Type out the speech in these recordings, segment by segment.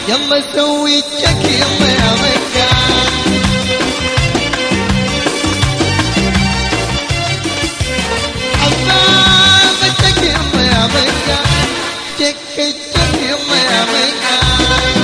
يلا سوي تشك يلا يا مكان. حبابتك يلا يا مكان، تشك تشك يلا يا مكان.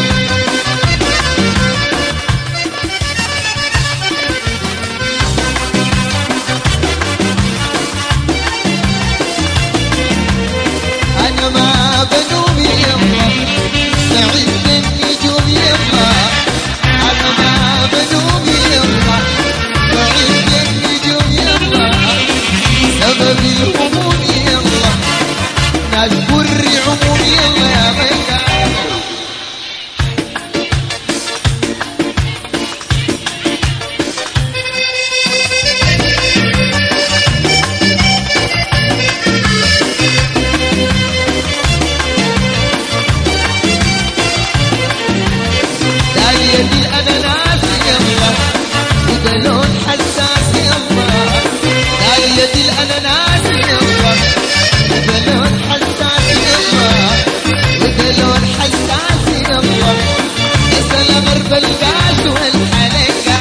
أنا ما بنوم يلا سعيد النجوم يلا، أنا ما بنوم يلا سعيد النجوم يلا، سبب الهموم يلا ناس بر عموم يلا يا مكان. دالية الأناناس يلا وده لون حساس يلا، دالية الأناناس يلا وده لون حساس يلا، وده لون حساس يلا، نزل غرب الغاز والحلقة.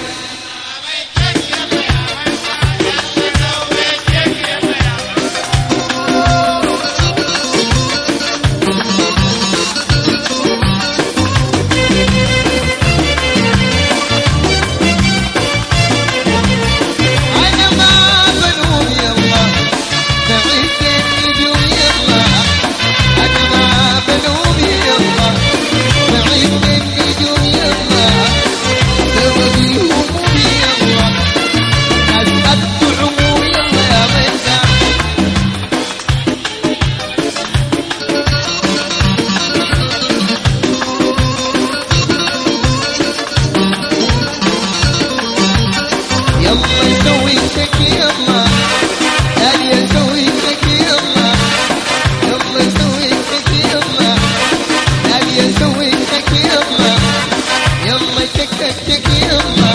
أنا ما بنوم يلا سعيد النجوم يلا، أنا ما بنوم يلا سعيد النجوم يلا، سبب الهموم يلا ناس قد عموم يلا يا مكان. يلا سويتك يلا دالية سويتك يلا، يلا سويتك يلا دالية سويتك يلا، يلا تكتك يلا